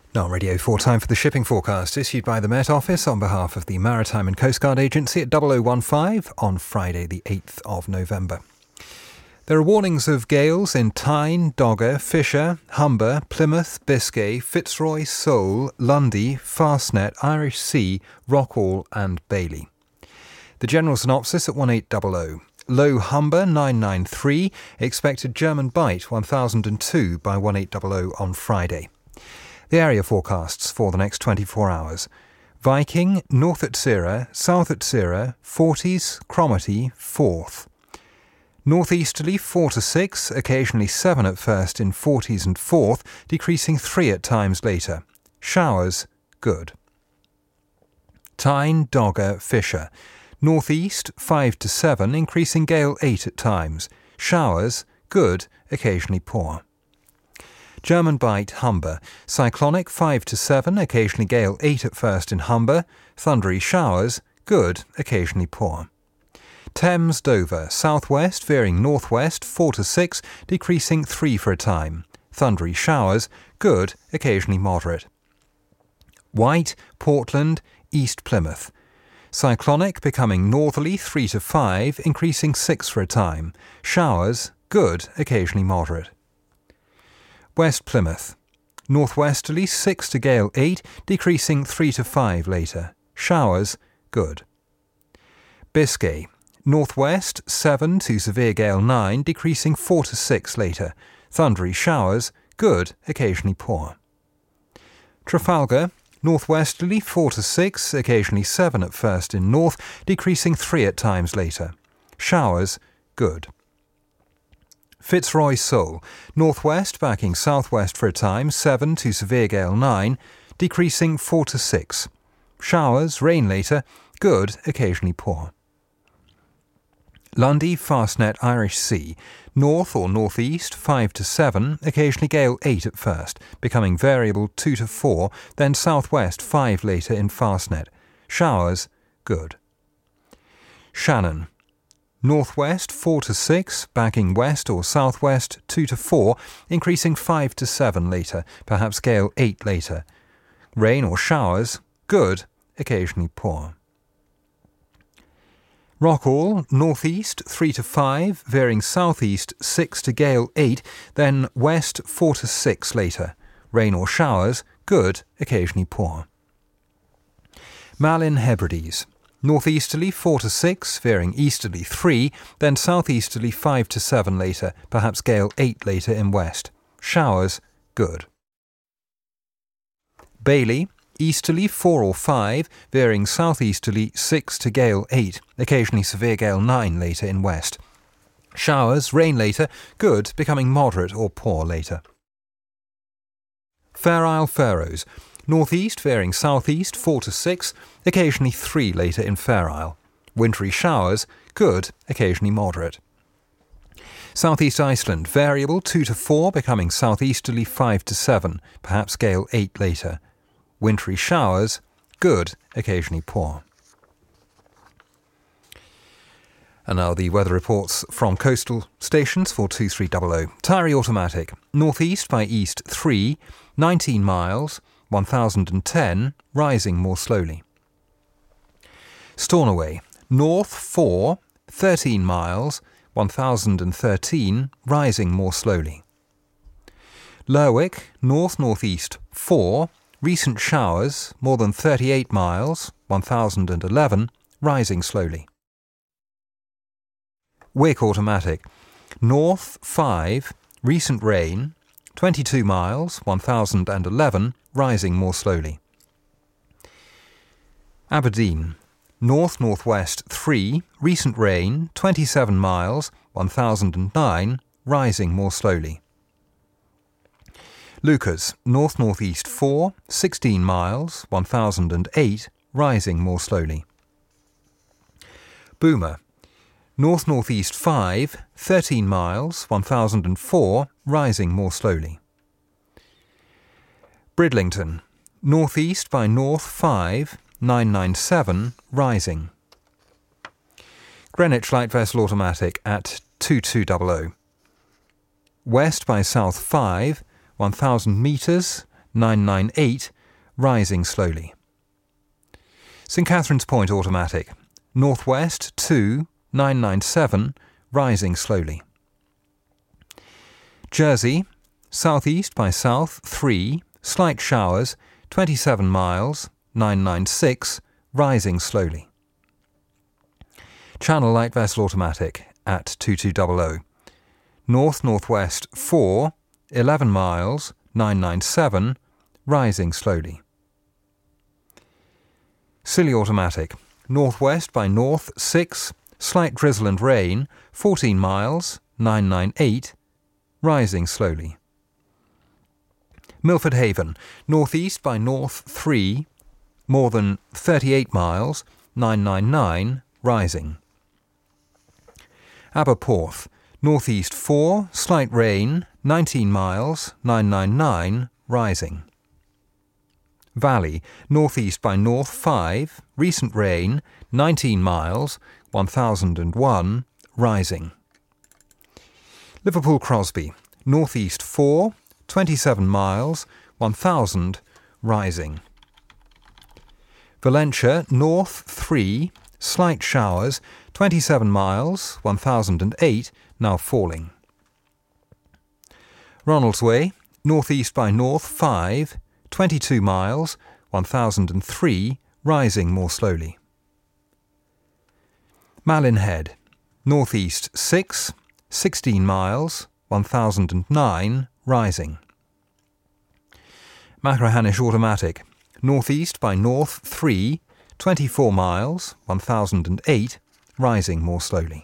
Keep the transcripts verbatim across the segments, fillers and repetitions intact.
Now on Radio four, time for the shipping forecast issued by the Met Office on behalf of the Maritime and Coast Guard Agency at double oh one five on Friday the eighth of November. There are warnings of gales in Tyne, Dogger, Fisher, Humber, Plymouth, Biscay, Fitzroy, Seoul, Lundy, Fastnet, Irish Sea, Rockall and Bailey. The general synopsis at one eight hundred. Low Humber nine nine three, expected German Bight one thousand two by one eight hundred on Friday. The area forecasts for the next twenty-four hours. Viking, north at Sira, south at Sira, forties, Cromarty, fourth. Northeasterly four to six, occasionally seven at first in forties and fourth, decreasing three at times later. Showers, good. Tyne, Dogger, Fisher. Northeast five to seven, increasing gale eight at times. Showers, good, occasionally poor. German Bight, Humber. Cyclonic five to seven, occasionally gale eight at first in Humber. Thundery showers, good, occasionally poor. Thames, Dover. Southwest veering northwest four to six, decreasing three for a time. Thundery showers, good, occasionally moderate. Wight, Portland, East Plymouth. Cyclonic becoming northerly three to five, increasing six for a time. Showers, good, occasionally moderate. West Plymouth. Northwesterly six to gale eight, decreasing three to five later. Showers, good. Biscay. Northwest seven to severe gale nine, decreasing four to six later. Thundery showers, good, occasionally poor. Trafalgar. Northwesterly four to six, occasionally seven at first in north, decreasing three at times later. Showers, good. Fitzroy Seoul. Northwest backing southwest for a time, seven to severe gale nine, decreasing four to six. Showers, rain later, good, occasionally poor. Lundy, Fastnet, Irish Sea. North or northeast five to seven, occasionally gale eight at first, becoming variable two to four, then southwest five later in Fastnet. Showers, good. Shannon. Northwest four to six, backing west or southwest two to four, increasing five to seven later, perhaps gale eight later. Rain or showers, good, occasionally poor. Rockall, northeast three to five, veering southeast six to gale eight, then west four to six later. Rain or showers, good, occasionally poor. Malin Hebrides. Northeasterly four to six, veering easterly three, then southeasterly five to seven later, perhaps gale eight later in west. Showers, good. Bailey. Easterly four or five, veering southeasterly six to gale eight, occasionally severe gale nine later in west. Showers, rain later, good, becoming moderate or poor later. Fair Isle Faroes. Northeast veering southeast four to six, occasionally three later in Fair Isle. Wintry showers, good, occasionally moderate. Southeast Iceland, variable two to four, becoming southeasterly five to seven, perhaps gale eight later. Wintry showers, good, occasionally poor. And now the weather reports from coastal stations for two three hundred. Tyree Automatic. Northeast by east three, nineteen miles, one thousand ten, rising more slowly. Stornoway. North four, thirteen miles, one thousand thirteen, rising more slowly. Lerwick. North-northeast four, recent showers, more than thirty-eight miles, one thousand eleven, rising slowly. Wick Automatic. North five, recent rain, twenty-two miles, one thousand eleven, rising more slowly. Aberdeen. North-northwest three, recent rain, twenty-seven miles, one thousand nine, rising more slowly. Lucas. North-northeast four, sixteen miles, one thousand eight, rising more slowly. Boomer. North-northeast five, thirteen miles, one thousand four, rising more slowly. Bridlington. Northeast by north five, nine nine seven, rising. Greenwich Light Vessel Automatic at two two hundred. West by south five, one thousand metres, nine nine eight, rising slowly. St Catherine's Point automatic, northwest two, nine nine seven, rising slowly. Jersey, southeast by south three, slight showers, twenty-seven miles, nine nine six, rising slowly. Channel light vessel automatic at two two zero zero. North-northwest four, eleven miles, nine nine seven, rising slowly. Scilly automatic, northwest by north six, slight drizzle and rain, fourteen miles, nine nine eight, rising slowly. Milford Haven, northeast by north three, more than thirty-eight miles, nine nine nine, rising. Aberporth, northeast four, slight rain, nineteen miles, nine nine nine, rising. Valley, northeast by north five, recent rain, nineteen miles, one thousand one, rising. Liverpool Crosby, northeast four, twenty-seven miles, one thousand, rising. Valentia, north three, slight showers, twenty-seven miles, one thousand eight, now falling. Ronaldsway, northeast by north five, twenty-two miles, one thousand three, rising more slowly. Malin Head, northeast six, sixteen miles, one thousand nine, rising. Machrihanish automatic, northeast by north three, twenty-four miles, one thousand eight, rising more slowly.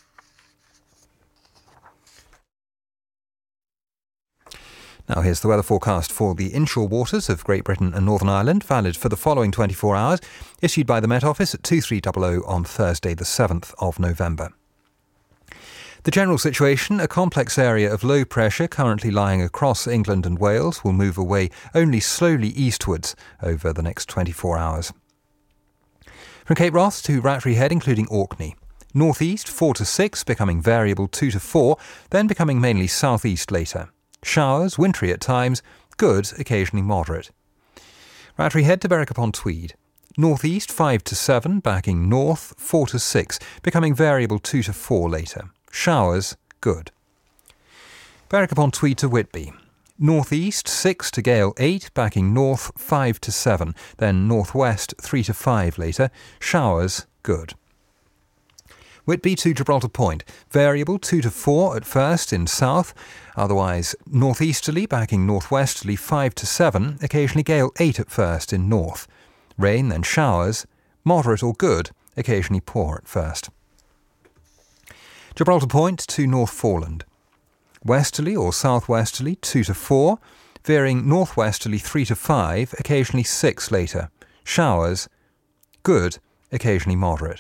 Now here's the weather forecast for the inshore waters of Great Britain and Northern Ireland, valid for the following twenty-four hours, issued by the Met Office at two three zero zero on Thursday the seventh of November. The general situation, a complex area of low pressure currently lying across England and Wales, will move away only slowly eastwards over the next twenty-four hours. From Cape Wrath to Rattray Head, including Orkney. Northeast four to six, becoming variable two to four, then becoming mainly southeast later. Showers, wintry at times, good, occasionally moderate. Rattray Head to Berwick upon Tweed. Northeast five to seven, backing north four to six, becoming variable two to four later. Showers, good. Berwick upon Tweed to Whitby. Northeast six to gale eight, backing north five to seven, then northwest three to five later. Showers, good. Whitby to Gibraltar Point, variable two to four at first in south, otherwise northeasterly, backing northwesterly five to seven, occasionally gale eight at first in north. Rain, then showers, moderate or good, occasionally poor at first. Gibraltar Point to North Foreland. Westerly or southwesterly two to four, veering northwesterly three to five, occasionally six later. Showers, good, occasionally moderate.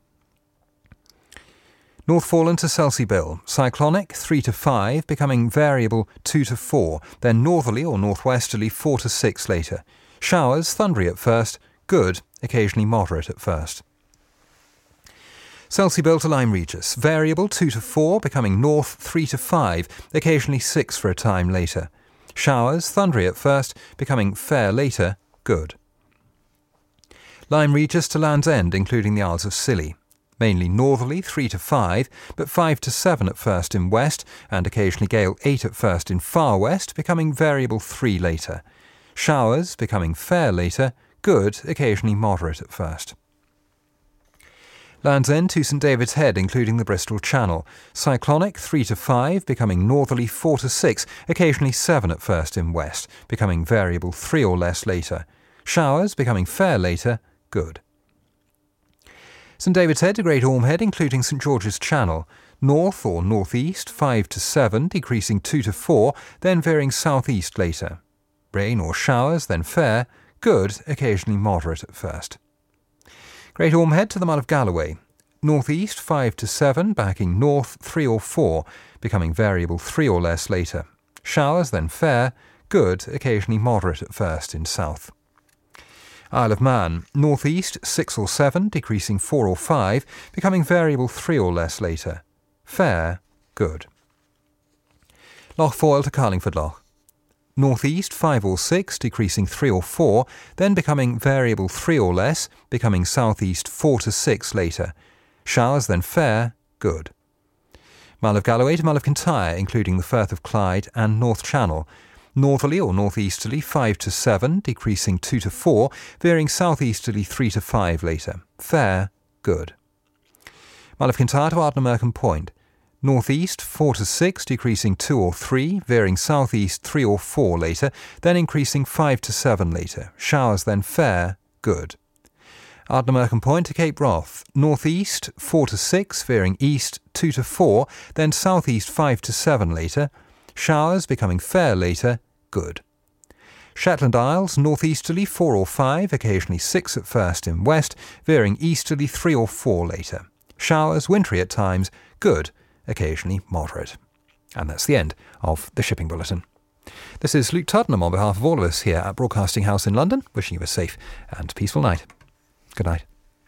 North Foreland to Selsey-Bill, cyclonic three to five, becoming variable two to four, then northerly or northwesterly four to six later. Showers, thundery at first, good, occasionally moderate at first. Selsey-Bill to Lyme Regis, variable two to four, becoming north three to five, occasionally six for a time later. Showers, thundery at first, becoming fair later, good. Lyme Regis to Land's End, including the Isles of Scilly. Mainly northerly three to five, but five to seven at first in west, and occasionally gale eight at first in far west, becoming variable three later. Showers, becoming fair later, good, occasionally moderate at first. Land's End to St David's Head, including the Bristol Channel. Cyclonic three to five, becoming northerly four to six, occasionally seven at first in west, becoming variable three or less later. Showers, becoming fair later, good. St David's Head to Great Orme Head, including St George's Channel. North or northeast five to seven, decreasing two to four, then veering southeast later. Rain or showers, then fair, good, occasionally moderate at first. Great Orme Head to the Mull of Galloway. Northeast five to seven, backing north three or four, becoming variable three or less later. Showers, then fair, good, occasionally moderate at first in south. Isle of Man, northeast six or seven, decreasing four or five, becoming variable three or less later. Fair, good. Loch Foyle to Carlingford Loch. northeast five or six, decreasing three or four, then becoming variable three or less, becoming southeast four to six later. Showers then fair, good. Mull of Galloway to Mull of Kintyre, including the Firth of Clyde and North Channel. Northerly or northeasterly five to seven, decreasing two to four, veering southeasterly three to five later. Fair, good. Mull of Kintyre to Ardnamurcombe Point. Northeast four to six, decreasing two or three, veering southeast three or four later, then increasing five to seven later. Showers then fair, good. Ardnamurcombe Point to Cape Wrath. Northeast four to six, veering east two to four, then southeast five to seven later. Showers becoming fair later, good. Shetland Isles, northeasterly four or five, occasionally six at first in west, veering easterly three or four later. Showers, wintry at times, good, occasionally moderate. And that's the end of the Shipping Bulletin. This is Luke Tuddenham on behalf of all of us here at Broadcasting House in London, wishing you a safe and peaceful night. Good night.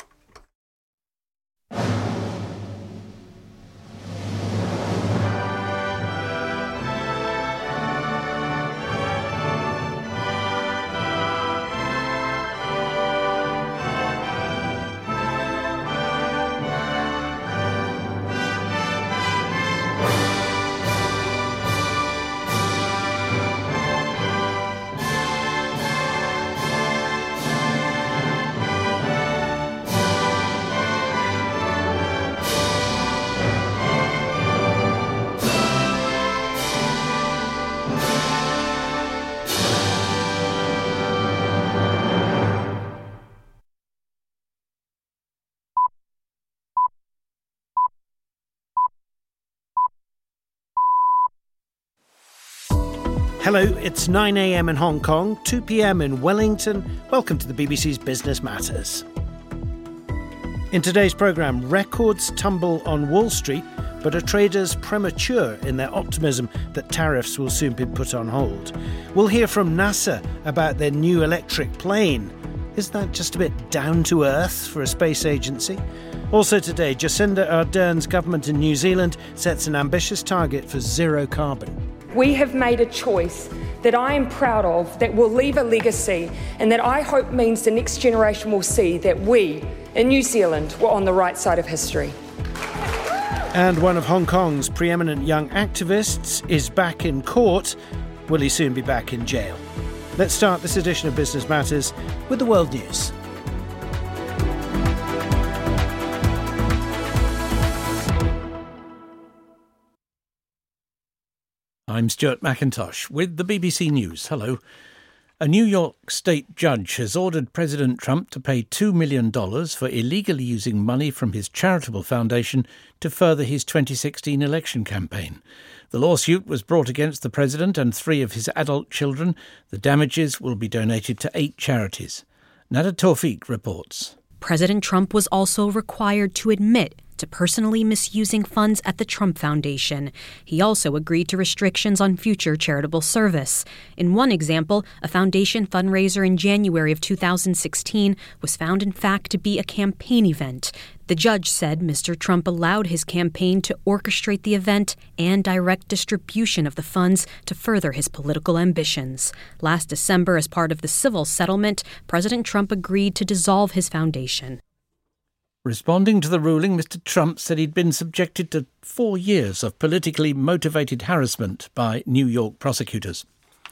Hello, it's nine a m in Hong Kong, two p m in Wellington. Welcome to the B B C's Business Matters. In today's programme, records tumble on Wall Street, but are traders premature in their optimism that tariffs will soon be put on hold? We'll hear from NASA about their new electric plane. Is that just a bit down to earth for a space agency? Also today, Jacinda Ardern's government in New Zealand sets an ambitious target for zero carbon. We have made a choice that I am proud of, that will leave a legacy, and that I hope means the next generation will see that we, in New Zealand, were on the right side of history. And one of Hong Kong's preeminent young activists is back in court. Will he soon be back in jail? Let's start this edition of Business Matters with the world news. I'm Stuart McIntosh with the B B C News. Hello. A New York state judge has ordered President Trump to pay two million dollars for illegally using money from his charitable foundation to further his twenty sixteen election campaign. The lawsuit was brought against the president and three of his adult children. The damages will be donated to eight charities. Nada Tawfiq reports. President Trump was also required to admit to personally misusing funds at the Trump Foundation. He also agreed to restrictions on future charitable service. In one example, a foundation fundraiser in January of two thousand sixteen was found in fact to be a campaign event. The judge said Mister Trump allowed his campaign to orchestrate the event and direct distribution of the funds to further his political ambitions. Last December, as part of the civil settlement, President Trump agreed to dissolve his foundation. Responding to the ruling, Mister Trump said he'd been subjected to four years of politically motivated harassment by New York prosecutors.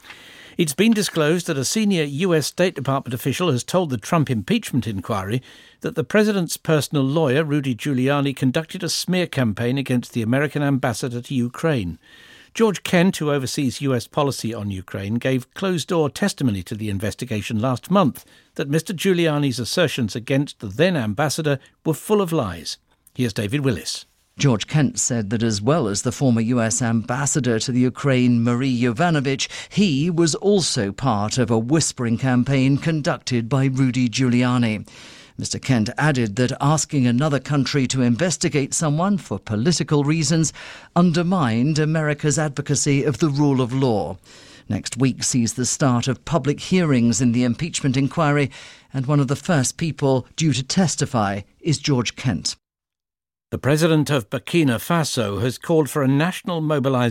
It's been disclosed that a senior U S State Department official has told the Trump impeachment inquiry that the president's personal lawyer, Rudy Giuliani, conducted a smear campaign against the American ambassador to Ukraine. George Kent, who oversees U S policy on Ukraine, gave closed-door testimony to the investigation last month that Mister Giuliani's assertions against the then ambassador were full of lies. Here's David Willis. George Kent said that as well as the former U S ambassador to the Ukraine, Marie Yovanovitch, he was also part of a whispering campaign conducted by Rudy Giuliani. Mister Kent added that asking another country to investigate someone for political reasons undermined America's advocacy of the rule of law. Next week sees the start of public hearings in the impeachment inquiry, and one of the first people due to testify is George Kent. The president of Burkina Faso has called for a national mobilisation